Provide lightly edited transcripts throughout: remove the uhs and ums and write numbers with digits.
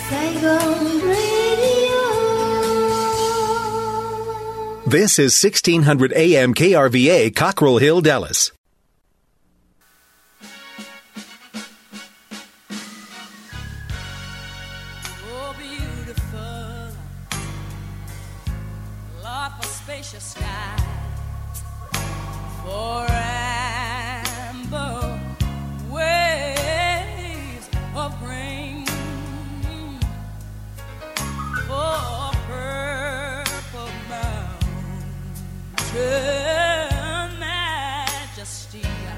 Saigon Radio. This is 1600 AM KRVA, Cockrell Hill, Dallas. Oh, beautiful, Lord, for spacious sky, for amber waves of grain, for purple mountain majesty.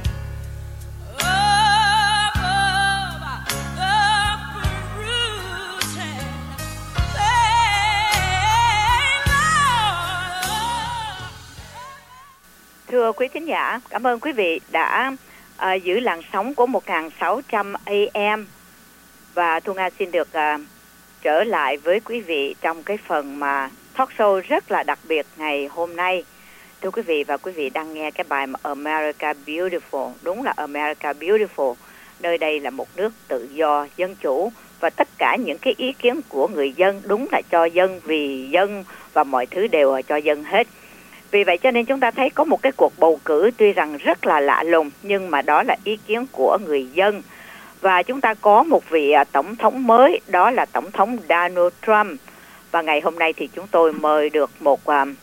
Thưa quý thính giả, cảm ơn quý vị đã giữ làn sóng của 1600 AM, và Thu Nga xin được trở lại với quý vị trong cái phần mà talk show rất là đặc biệt ngày hôm nay. Thưa quý vị, và quý vị đang nghe cái bài mà America Beautiful. Đúng là America Beautiful. Nơi đây là một nước tự do, dân chủ, và tất cả những cái ý kiến của người dân đúng là cho dân, vì dân, và mọi thứ đều là cho dân hết. Vì vậy cho nên chúng ta thấy có một cái cuộc bầu cử tuy rằng rất là lạ lùng, nhưng mà đó là ý kiến của người dân. Và chúng ta có một vị tổng thống mới, đó là tổng thống Donald Trump. Và ngày hôm nay thì chúng tôi mời được một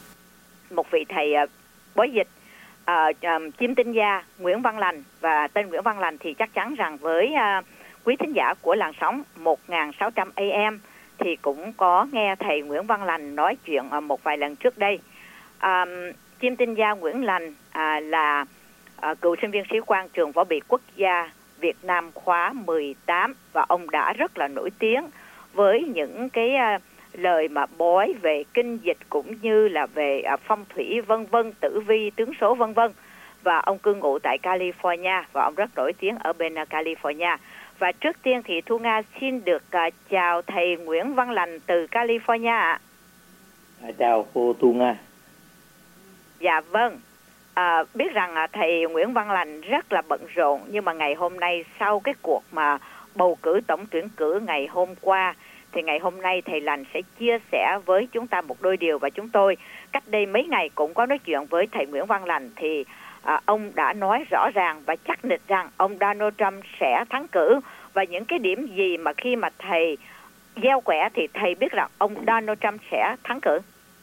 vị thầy bói dịch, chiêm tinh gia Nguyễn Văn Lành. Và tên Nguyễn Văn Lành thì chắc chắn rằng với quý thính giả của làn sóng 1600 AM thì cũng có nghe thầy Nguyễn Văn Lành nói chuyện một vài lần trước đây. Chiêm tinh gia Nguyễn Lành là cựu sinh viên sĩ quan trường võ bị quốc gia Việt Nam khóa 18, và ông đã rất là nổi tiếng với những cái lời mà bói về kinh dịch cũng như là về phong thủy vân vân, tử vi, tướng số vân vân. Và ông cư ngụ tại California, và ông rất nổi tiếng ở bên California. Và trước tiên thì Thu Nga xin được chào thầy Nguyễn Văn Lành từ California ạ. Chào cô Thu Nga. Dạ vâng, biết rằng thầy Nguyễn Văn Lành rất là bận rộn, nhưng mà ngày hôm nay sau cái cuộc mà bầu cử tổng tuyển cử ngày hôm qua, thì ngày hôm nay thầy Lành sẽ chia sẻ với chúng ta một đôi điều. Và chúng tôi cách đây mấy ngày cũng có nói chuyện với thầy Nguyễn Văn Lành, thì ông đã nói rõ ràng và chắc nịch rằng ông Donald Trump sẽ thắng cử. Và những cái điểm gì mà khi mà thầy gieo quẻ thì thầy biết rằng ông Donald Trump sẽ thắng cử?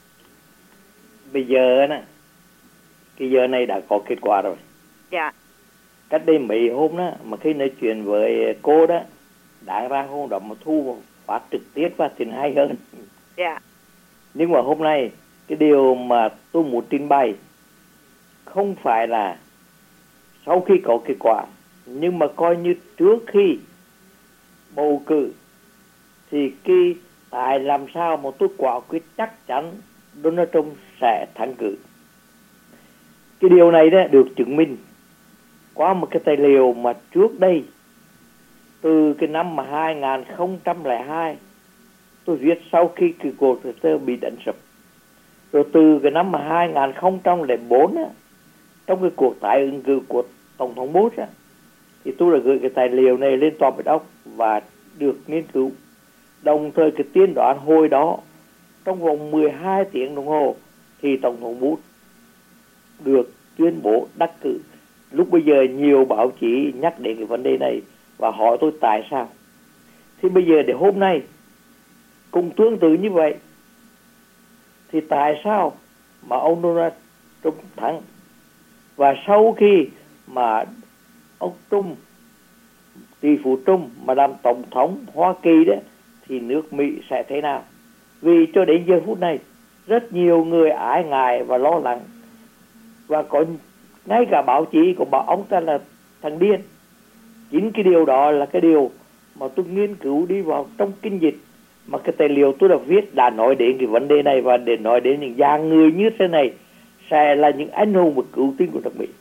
Bây giờ nè, cái giờ này đã có kết quả rồi. Dạ. Cách đây mấy hôm đó, mà khi nói chuyện với cô đó, đáng ra hôm đó mà thu phát trực tiếp và thì hay hơn. Dạ. Nhưng mà hôm nay, cái điều mà tôi muốn trình bày không phải là sau khi có kết quả, nhưng mà coi như trước khi bầu cử, thì cái tại làm sao mà tôi quả quyết chắc chắn Donald Trump sẽ thắng cử. Cái điều này đó được chứng minh qua một cái tài liệu mà trước đây, từ cái năm mà 2002 tôi viết sau khi cái cuộc bị đánh sập. Rồi từ cái năm mà 2004 á, trong cái cuộc tái ứng cử của Tổng thống Bush á, thì tôi đã gửi cái tài liệu này lên Tòa Bạch Ốc và được nghiên cứu. Đồng thời cái tiên đoán hồi đó, trong vòng 12 tiếng đồng hồ thì Tổng thống Bush được tuyên bố đắc cử. Lúc bây giờ nhiều báo chí nhắc đến cái vấn đề này và hỏi tôi tại sao. Thì bây giờ để hôm nay cũng tương tự như vậy, thì tại sao mà ông Donald Trump thắng? Và sau khi mà ông Trump, tỷ phú Trump mà làm tổng thống Hoa Kỳ đó, thì nước Mỹ sẽ thế nào? Vì cho đến giờ phút này rất nhiều người ái ngại và lo lắng, và có ngay cả báo chí cũng bảo ông ta là thằng điên. Chính cái điều đó là cái điều mà tôi nghiên cứu đi vào trong kinh dịch, mà cái tài liệu tôi đã viết đã nói đến cái vấn đề này, và để nói đến những dạng người như thế này sẽ là những anh hùng và cứu tinh của nước Mỹ.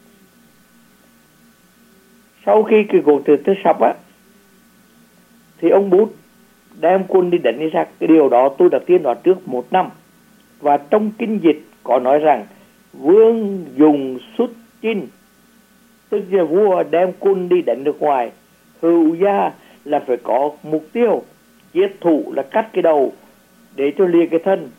Sau khi cái cuộc tuyển cử sập á, thì ông Bush đem quân đi đánh Iraq. Cái điều đó tôi đã tiên đoán trước 1 năm. Và trong kinh dịch có nói rằng vương dùng xuất chinh, tức là vua đem quân đi đánh nước ngoài, hữu gia là phải có mục tiêu, Chiết thủ là cắt cái đầu để cho liệt cái thân,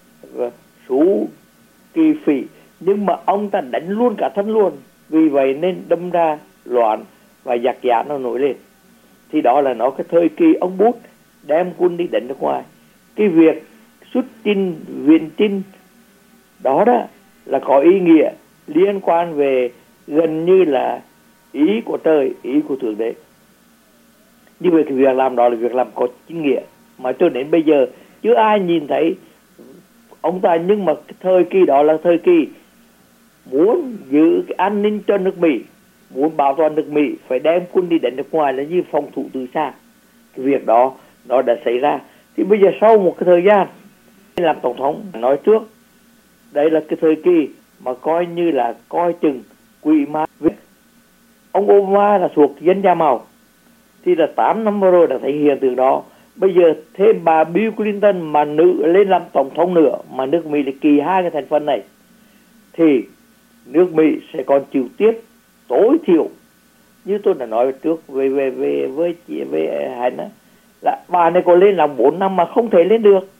Sú Kỳ Phỉ, nhưng mà ông ta đánh luôn cả thân luôn, vì vậy nên đâm ra loạn và giặc giả nó nổi lên. Thì đó là nó cái thời kỳ ông Bút đem quân đi đánh nước ngoài. Cái việc xuất chinh viện chinh đó là có ý nghĩa liên quan về gần như là ý của trời, ý của Thượng Đế. Như vậy cái việc làm đó là việc làm có chính nghĩa, mà cho đến bây giờ chưa ai nhìn thấy ông ta. Nhưng mà cái thời kỳ đó là thời kỳ muốn giữ cái an ninh cho nước Mỹ, muốn bảo toàn nước Mỹ, phải đem quân đi đánh nước ngoài là như phòng thủ từ xa. Cái việc đó nó đã xảy ra. Thì bây giờ sau một cái thời gian làm tổng thống, nói trước đây là cái thời kỳ mà coi như là coi chừng quỷ ma. Ông Obama là thuộc dân da màu, thì là 8 năm vừa rồi đã thấy hiện tượng đó. Bây giờ thêm bà Bill Clinton mà nữ lên làm tổng thống nữa, mà nước Mỹ lại kỳ hai cái thành phần này, thì nước Mỹ sẽ còn chịu tiếp tối thiểu, như tôi đã nói trước với chị Hạnh á, là bà này có lên làm 4 năm mà không thể lên được,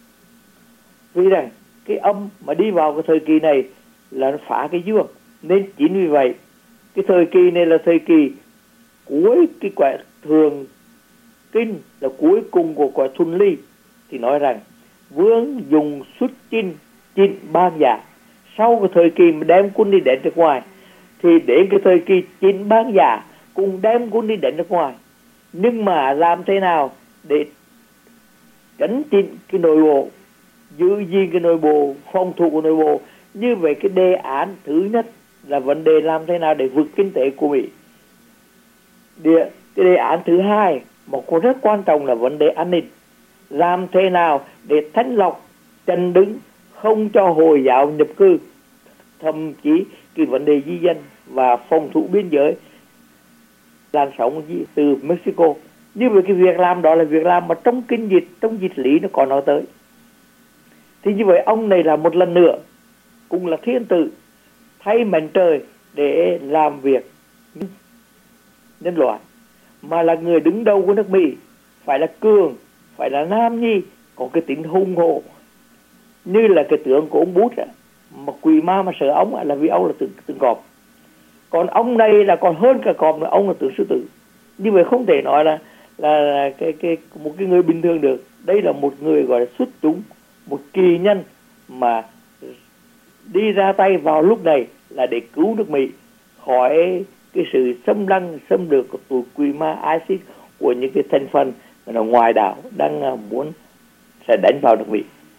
vì rằng cái âm mà đi vào cái thời kỳ này là nó phá cái dương. Nên chính vì vậy cái thời kỳ này là thời kỳ cuối cái quả thường kinh, là cuối cùng của quả Thuần Ly. Thì nói rằng vương dùng xuất chinh chinh ban giả. Sau cái thời kỳ mà đem quân đi đánh nước ngoài, thì đến cái thời kỳ chinh ban giả cùng đem quân đi đánh nước ngoài. Nhưng mà làm thế nào để trấn chỉnh cái nội bộ, giữ gìn cái nội bộ, phòng thủ của nội bộ. Như vậy cái đề án thứ nhất là vấn đề làm thế nào để vượt kinh tế của Mỹ. Cái đề án thứ hai một cái rất quan trọng là vấn đề an ninh. Làm thế nào để thanh lọc, chặn đứng, không cho Hồi giáo nhập cư, thậm chí cái vấn đề di dân và phòng thủ biên giới, làn sóng từ Mexico. Như vậy cái việc làm đó là việc làm mà trong kinh dịch, trong dịch lý nó còn nói tới. Thì như vậy ông này là một lần nữa cũng là thiên tử thay mệnh trời để làm việc nhân loại, mà là người đứng đầu của nước Mỹ, phải là cường, phải là nam nhi, có cái tính hung hộ, như là cái tướng của ông Bút mà quỷ ma mà sợ ông là vì ông là tướng cọp. Còn ông này là còn hơn cả cọp nữa, ông là tướng sư tử. Như vậy không thể nói là một cái người bình thường được. Đây là một người gọi là xuất chúng, một kỳ nhân mà đi ra tay vào lúc này là để cứu nước Mỹ khỏi cái sự xâm lăng, xâm lược của tụi quỷ ma ISIS, của những cái thành phần mà ngoài đảo đang muốn sẽ đánh vào nước Mỹ.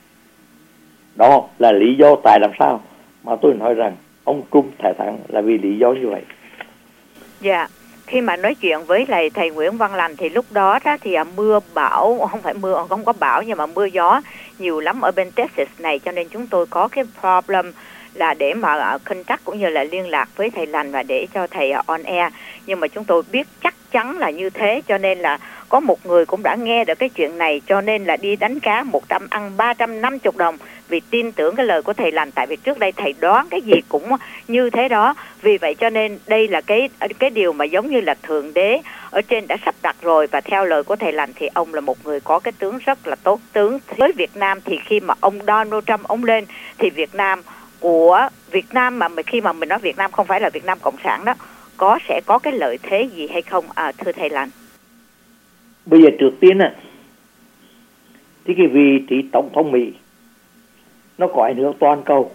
Đó là lý do tại làm sao mà tôi nói rằng ông Trump thải thắng là vì lý do như vậy. Dạ, khi mà nói chuyện với lại thầy Nguyễn Văn Lành thì lúc đó thì mưa bão, không phải mưa, không có bão nhưng mà mưa gió nhiều lắm ở bên Texas này, cho nên chúng tôi có cái problem là để mà contact cũng như là liên lạc với thầy Lành và để cho thầy on air. Nhưng mà chúng tôi biết chắc chắn là như thế, cho nên là có một người cũng đã nghe được cái chuyện này, cho nên là đi đánh cá 100 ăn 350 đồng vì tin tưởng cái lời của thầy Lành. Tại vì trước đây thầy đoán cái gì cũng như thế đó. Vì vậy cho nên đây là cái điều mà giống như là Thượng Đế ở trên đã sắp đặt rồi. Và theo lời của thầy Lành thì ông là một người có cái tướng rất là tốt tướng. Với Việt Nam thì khi mà ông Donald Trump ông lên thì Việt Nam mà khi mà mình nói Việt Nam không phải là Việt Nam Cộng sản đó, sẽ có cái lợi thế gì hay không thưa thầy Lành? Bây giờ trước tiên thì cái vị trí tổng thống Mỹ nó có ảnh hưởng toàn cầu,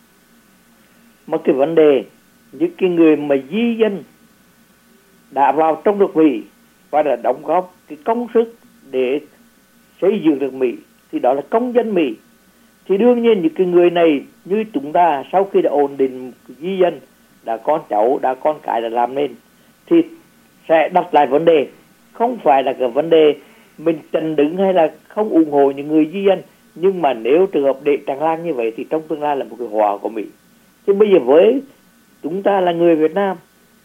mà cái vấn đề những cái người mà di dân đã vào trong nước Mỹ và đã đóng góp cái công sức để xây dựng được Mỹ thì đó là công dân Mỹ. Thì đương nhiên những cái người này như chúng ta sau khi đã ổn định di dân, đã con cháu, đã con cái đã làm nên, thì sẽ đặt lại vấn đề không phải là cái vấn đề mình trần đứng hay là không ủng hộ những người di dân, nhưng mà nếu trường hợp để tràn lan như vậy thì trong tương lai là một cái họa của Mỹ. Chứ bây giờ với chúng ta là người Việt Nam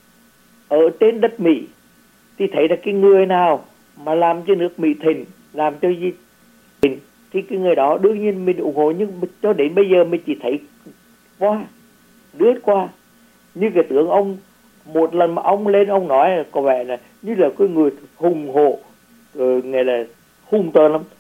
ở trên đất Mỹ thì thấy là cái người nào mà làm cho nước Mỹ thịnh, làm cho gì thịnh thì cái người đó đương nhiên mình ủng hộ. Nhưng cho đến bây giờ mình chỉ thấy lướt qua. Như cái tướng ông, một lần mà ông lên ông nói có vẻ là như là cái người hùng hộ, nghe là hung tợn lắm.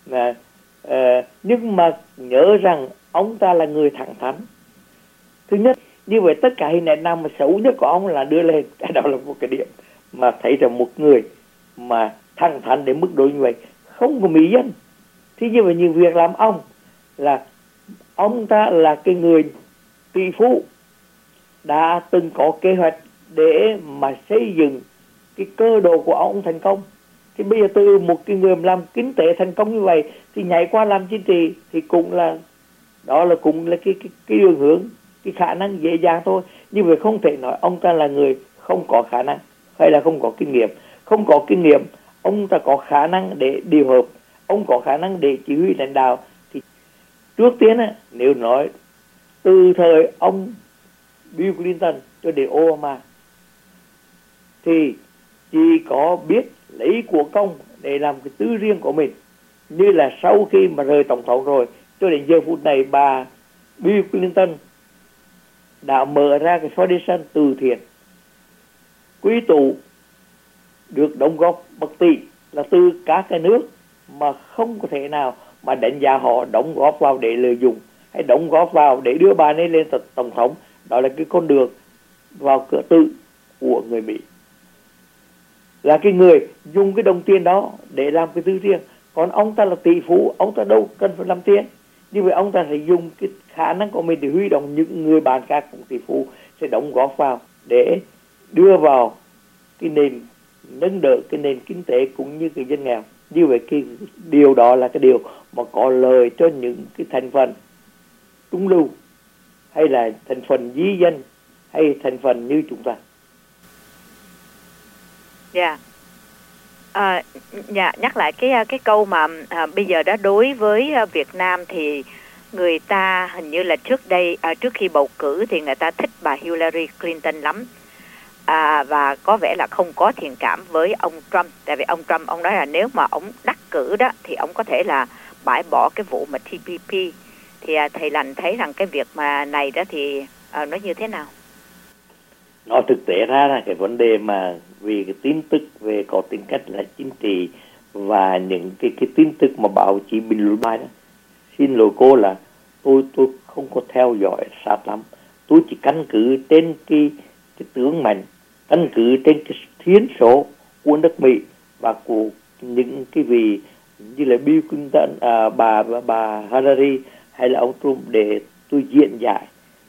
Nhưng mà nhớ rằng ông ta là người thẳng thắn. Thứ nhất, như vậy tất cả hình ảnh nào mà xấu nhất của ông là đưa lên. Cái đó là một cái điểm mà thấy rằng một người mà thẳng thắn đến mức độ như vậy, không có mỹ dân. Thì như vậy như việc làm ông là ông ta là cái người tỷ phú đã từng có kế hoạch để mà xây dựng cái cơ đồ của ông thành công. Thì bây giờ từ một cái người làm kinh tế thành công như vậy thì nhảy qua làm chính trị thì cũng là đó là cũng là cái đường hướng, cái khả năng dễ dàng thôi. Như vậy không thể nói ông ta là người không có khả năng hay là không có kinh nghiệm. Không có kinh nghiệm, ông ta có khả năng để điều hợp, ông có khả năng để chỉ huy lãnh đạo. Thì trước tiên nếu nói từ thời ông Bill Clinton cho đến Obama thì chỉ có biết lấy của công để làm cái tư riêng của mình. Như là sau khi mà rời tổng thống rồi cho đến giờ phút này, bà Bill Clinton đã mở ra cái foundation từ thiện quý tụ được đóng góp bậc tỷ là từ các cái nước mà không có thể nào mà đánh giá họ đóng góp vào để lợi dụng hay đóng góp vào để đưa bà ấy lên tổng thống. Đó là cái con đường vào cửa tự của người Mỹ, là cái người dùng cái đồng tiền đó để làm cái tư riêng. Còn ông ta là tỷ phú, ông ta đâu cần phải làm tiền. Như vậy ông ta sẽ dùng cái khả năng của mình để huy động những người bạn khác cũng tỷ phú sẽ đóng góp vào để đưa vào cái nền, nâng đỡ cái nền kinh tế cũng như cái dân nghèo. Như vậy cái điều đó là cái điều mà có lợi cho những cái thành phần trung lưu hay là thành phần di dân hay thành phần như chúng ta. Dạ. Nhắc lại cái câu mà bây giờ đó, đối với Việt Nam thì người ta hình như là trước khi bầu cử thì người ta thích bà Hillary Clinton lắm, và có vẻ là không có thiện cảm với ông Trump. Tại vì ông Trump ông nói là nếu mà ông đắc cử đó thì ông có thể là bãi bỏ cái vụ mà TPP. Thì thầy Lành thấy rằng cái việc mà này đó thì nó như thế nào? Nó thực tế ra là cái vấn đề mà vì cái tin tức về có tính cách là chính trị và những cái tin tức mà báo chí bình luận đó, xin lỗi cô là tôi không có theo dõi sát lắm. Tôi chỉ căn cứ trên cái tướng mạnh, căn cứ trên cái thiến số của nước Mỹ và của những cái vị như là Bill Clinton, bà Hillary hay là ông Trump để tôi diễn giải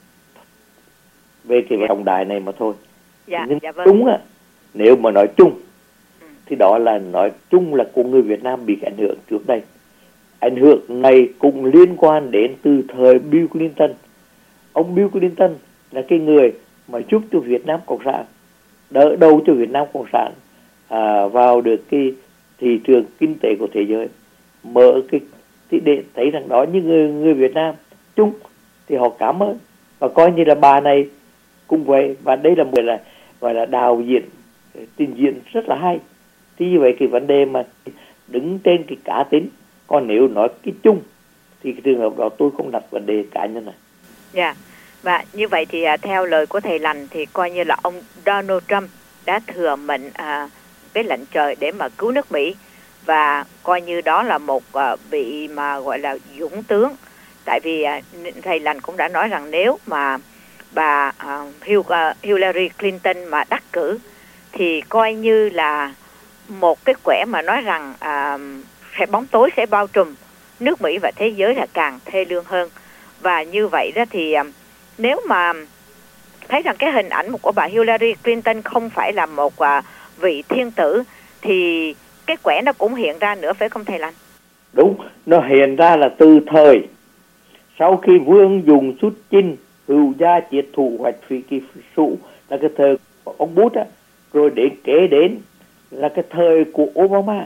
về cái trọng đại này mà thôi. Nhưng vâng. đúng nếu mà nói chung thì đó là nói chung là của người Việt Nam bị ảnh hưởng trước đây. Ảnh hưởng này cũng liên quan đến từ thời Bill Clinton. Ông Bill Clinton là cái người mà giúp cho Việt Nam Cộng sản, đỡ đầu cho Việt Nam Cộng sản vào được cái thị trường kinh tế của thế giới, mở cái để thấy rằng đó những người Việt Nam chung thì họ cảm ơn và coi như là bà này cũng vậy. Và đây là một gọi là đạo diễn trình diễn rất là hay. Thì như vậy cái vấn đề mà đứng trên cái cá tính, còn nếu nói cái chung thì cái trường hợp đó tôi không đặt vấn đề cá nhân này. Dạ. Và như vậy thì theo lời của thầy Lành thì coi như là ông Donald Trump đã thừa mệnh cái lệnh trời để mà cứu nước Mỹ, và coi như đó là một vị mà gọi là dũng tướng. Tại vì thầy Lành cũng đã nói rằng nếu mà bà Hillary Clinton mà đắc cử thì coi như là một cái quẻ mà nói rằng bóng tối sẽ bao trùm nước Mỹ và thế giới là càng thê lương hơn. Và như vậy đó thì nếu mà thấy rằng cái hình ảnh của bà Hillary Clinton không phải là một vị thiên tử thì cái quẻ nó cũng hiện ra nữa, phải không thầy Lành? Đúng, nó hiện ra là từ thời sau khi Vương dùng xuất chinh hữu gia triệt thủ hoạch thủy kỳ sụ là cái thời của ông Bush á, rồi đến kế đến là cái thời của Obama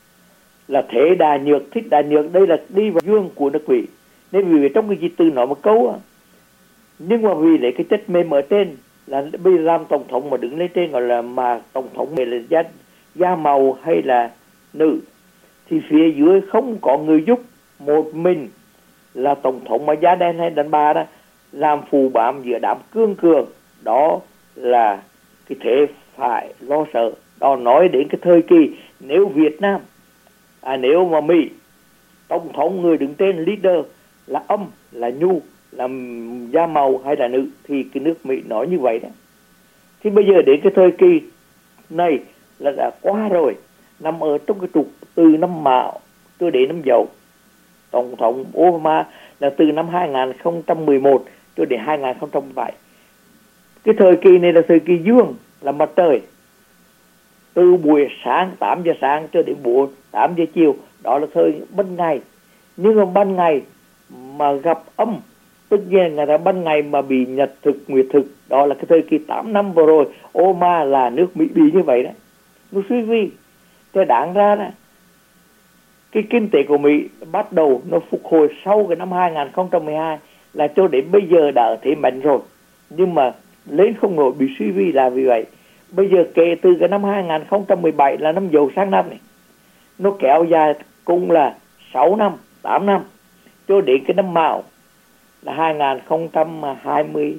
là thế đà nhược thích đà nhược, đây là đi vào dương của nước Mỹ. Nên vì trong cái dịch từ nói một câu á, nhưng mà vì lấy cái chất mềm ở trên là bây giờ làm tổng thống mà đứng lên trên gọi là mà tổng thống này là da màu hay là nữ thì phía dưới không có người giúp, một mình là tổng thống mà da đen hay đàn bà đó làm phù bám giữa đám cương cường, đó là cái thế phải lo sợ. Đó nói đến cái thời kỳ nếu Việt Nam Nếu mà Mỹ tổng thống, người đứng trên leader là âm, là nhu, là da màu hay là nữ, thì cái nước Mỹ nói như vậy đó. Thì bây giờ đến cái thời kỳ này là đã qua rồi, nằm ở trong cái trục từ năm Mão cho đến năm Dậu. Tổng thống Obama là từ năm 2011 cho đến 2007. Cái thời kỳ này là thời kỳ dương, là mặt trời, từ buổi sáng 8 giờ sáng cho đến buổi 8 giờ chiều, đó là thời ban ngày. Nhưng mà ban ngày mà gặp âm, tất nhiên người ta ban ngày mà bị nhật thực, nguyệt thực, đó là cái thời kỳ 8 năm vừa rồi Obama là nước Mỹ bị như vậy đó. Nó suy vi. Thế đáng ra đó, cái kinh tế của Mỹ bắt đầu nó phục hồi sau cái năm 2012 là cho đến bây giờ đã ở thế mạnh rồi. Nhưng mà lên không nổi, bị suy vi là vì vậy. Bây giờ kể từ cái năm 2017 là năm Dậu sang năm này, nó kéo dài cũng là 6 năm, 8 năm, cho đến cái năm Mão là 2020,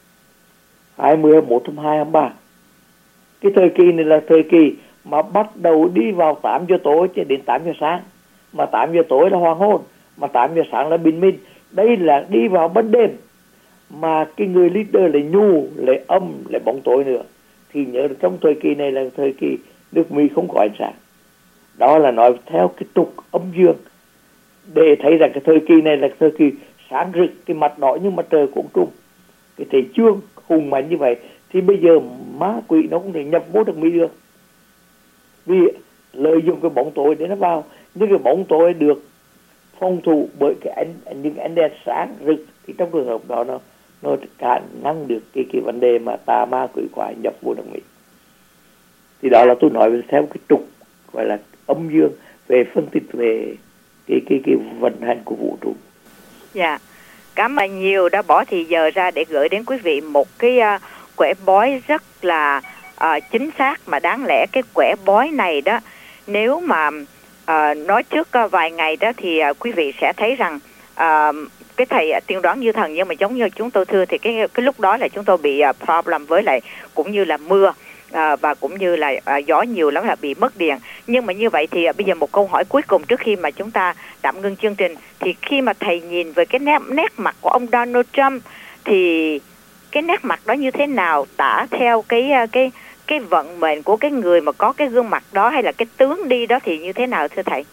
21, 23. Cái thời kỳ này là thời kỳ mà bắt đầu đi vào 8 giờ tối cho đến 8 giờ sáng. Mà 8 giờ tối là hoàng hôn, mà 8 giờ sáng là bình minh. Đây là đi vào ban đêm. Mà cái người leader là nhu, lại âm, lại bóng tối nữa. Thì nhớ trong thời kỳ này là thời kỳ nước Mỹ không có ánh sáng. Đó là nói theo cái trục âm dương, để thấy rằng cái thời kỳ này là thời kỳ sáng rực, cái mặt đỏ như mặt trời của ông Trung. Cái thể chương hùng mạnh như vậy thì bây giờ ma quỷ nó không thể nhập vô được Mỹ được, vì lợi dụng cái bóng tối để nó vào. Nhưng cái bóng tối được phòng thủ bởi những ánh đèn sáng rực, thì trong trường hợp đó nó cản ngăn được cái vấn đề mà tà ma quỷ quái nhập vô nước Mỹ. Thì đó là tôi nói theo cái trục gọi là âm dương, về phân tích về cái vận hành của vũ trụ. Dạ, cảm ơn nhiều đã bỏ thì giờ ra để gửi đến quý vị một cái quẻ bói rất là chính xác, mà đáng lẽ cái quẻ bói này đó, nếu mà nói trước vài ngày đó thì quý vị sẽ thấy rằng cái thầy tiên đoán như thần, nhưng mà giống như chúng tôi thưa thì cái lúc đó là chúng tôi bị problem với lại cũng như là mưa và cũng như là gió nhiều lắm, là bị mất điện. Nhưng mà như vậy thì bây giờ một câu hỏi cuối cùng trước khi mà chúng ta tạm ngưng chương trình, thì khi mà thầy nhìn về cái nét mặt của ông Donald Trump thì cái nét mặt đó như thế nào, tả theo cái vận mệnh của cái người mà có cái gương mặt đó, hay là cái tướng đi đó thì như thế nào thưa thầy?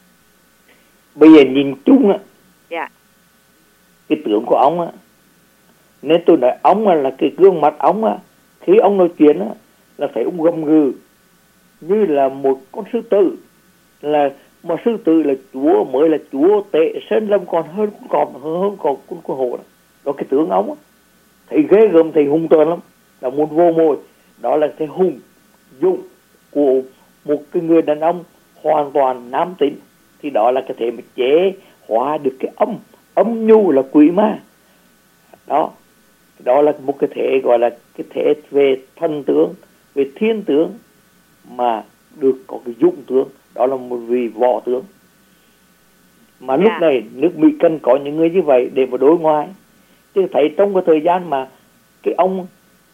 Bây giờ nhìn chung á, dạ, cái tướng của ông á, nên tôi nói ông là cái gương mặt ông á, khi ông nói chuyện á là thấy ông gầm gừ như là một con sư tử, là mà sư tử là chúa, mới là chúa tệ sơn lâm, còn hơn con hổ đó. Đó cái tướng ông á, thấy ghê gớm, thấy hung tợn lắm, là muốn vô mồi. Đó là cái hùng dũng của một cái người đàn ông hoàn toàn nam tính. Thì đó là cái thể mà chế hóa được cái âm nhu là quỷ ma. Đó là một cái thể gọi là cái thể về thần tướng, về thiên tướng, mà được có cái dũng tướng, đó là một vị võ tướng. Mà lúc này nước Mỹ cần có những người như vậy để mà đối ngoại. Chứ thấy trong cái thời gian mà cái ông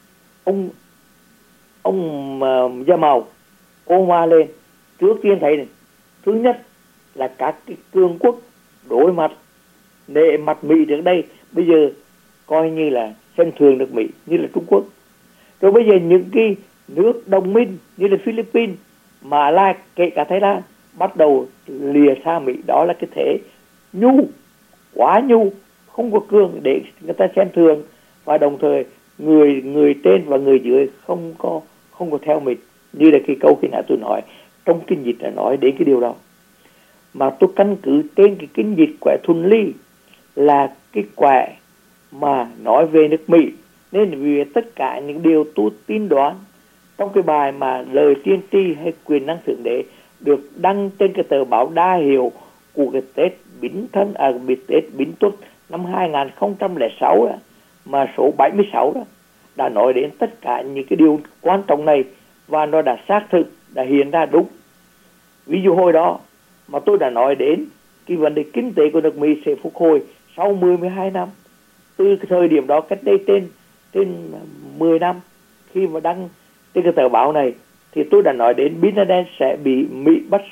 da màu Obama lên, trước tiên thấy này, thứ nhất là các cái cường quốc đối mặt nệ mặt Mỹ trước đây, bây giờ coi như là xem thường nước Mỹ, như là Trung Quốc. Rồi bây giờ những cái nước đồng minh như là Philippines, Mã Lai, kể cả Thái Lan bắt đầu lìa xa Mỹ. Đó là cái thế nhu, quá nhu, không có cường để người ta xem thường, và đồng thời người trên và người dưới không có theo mình. Như là cái câu khi nãy tôi nói trong kinh dịch đã nói đến cái điều đó. Mà tôi căn cứ trên cái kinh dịch quẻ thuần ly, là cái quẻ mà nói về nước Mỹ, nên vì tất cả những điều tôi tin đoán trong cái bài mà lời tiên tri hay quyền năng thượng đế được đăng trên cái tờ báo đa hiệu của cái Tết Bính Thân, Tết Bính Tuất năm 2006 đó, mà số 76 đó đã nói đến tất cả những cái điều quan trọng này, và nó đã xác thực, đã hiện ra đúng. Ví dụ hồi đó mà tôi đã nói đến cái vấn đề kinh tế của nước Mỹ sẽ phục hồi sau 12 năm. Từ cái thời điểm đó cách đây trên 10 năm, khi mà đăng trên cái tờ báo này, thì tôi đã nói đến Bin Laden sẽ bị Mỹ bắt sống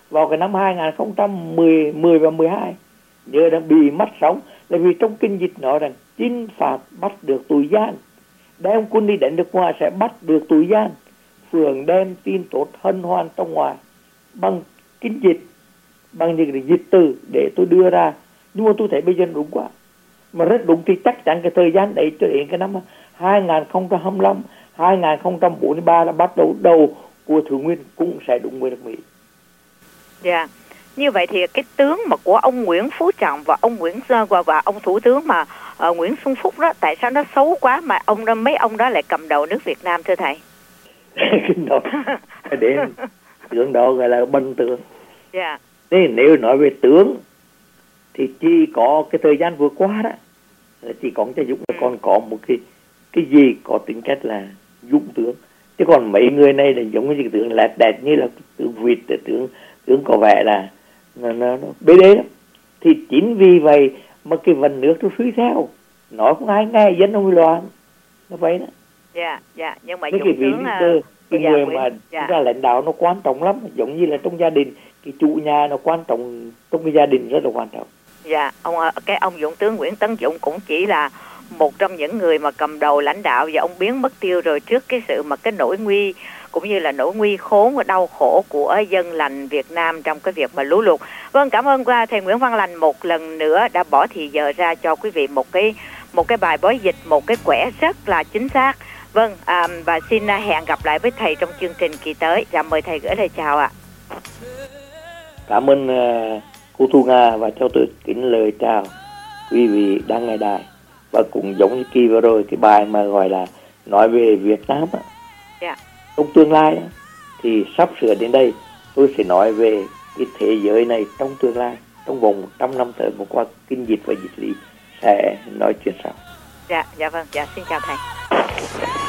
vào cái năm 2010 và 12 nhớ đang bị mất sống là vì trong kinh dịch nói rằng chinh phạt bắt được tù gian, đem quân đi đánh nước ngoài sẽ bắt được tù gian, phường đem tin tốt hân hoan trong ngoài. Bằng kinh dịch, bằng những cái dịch từ để tôi đưa ra, nhưng mà tôi thấy bây giờ đúng quá, mà rất đúng, thì chắc chắn cái thời gian đấy cho đến cái năm 2025 2043 là bắt đầu của Thượng Nguyên cũng sẽ đúng với nước Mỹ. Dạ. Như vậy thì cái tướng mà của ông Nguyễn Phú Trọng và ông và ông thủ tướng mà Nguyễn Xuân Phúc đó, tại sao nó xấu quá mà mấy ông đó lại cầm đầu nước Việt Nam thưa thầy? Để tướng đó gọi là bần tướng. Dạ. Nếu nói về tướng thì chỉ có cái thời gian vừa qua đó là chỉ có cho Dũng là còn có một cái gì có tính cách là Dũng tướng, chứ còn mấy người này là giống như cái tướng lẹt đẹt như là tướng vịt, tướng có vẻ là nó bế đế lắm. Thì chính vì vậy mà cái vận nước nó suy theo, nói không ai nghe, dân không loạn, nó vậy đó. Dạ, nhưng mà cái vị tướng cái người mà chúng ta lãnh đạo nó quan trọng lắm, giống như là trong gia đình, cái chủ nhà nó quan trọng, trong cái gia đình rất là quan trọng. Dạ, ông Dũng tướng Nguyễn Tấn Dũng cũng chỉ là một trong những người mà cầm đầu lãnh đạo, và ông biến mất tiêu rồi trước cái sự mà cái nỗi nguy cũng như là nỗi nguy khốn và đau khổ của dân lành Việt Nam trong cái việc mà lũ lụt. Vâng, cảm ơn thầy Nguyễn Văn Lành một lần nữa đã bỏ thì giờ ra cho quý vị một cái bài bói dịch, một cái quẻ rất là chính xác. Vâng, và xin hẹn gặp lại với thầy trong chương trình kỳ tới. Dạ, mời thầy gửi lời chào ạ. Cảm ơn cô Thu Nga, và cho tôi kính lời chào quý vị đang nghe đài. Và cũng giống như kỳ vừa rồi, cái bài mà gọi là nói về Việt Nam á, trong tương lai á, thì sắp sửa đến đây tôi sẽ nói về cái thế giới này trong tương lai, trong vòng 100 năm tới, một qua kinh dịch và dịch lý sẽ nói chuyện sau. Dạ vâng, xin chào thầy.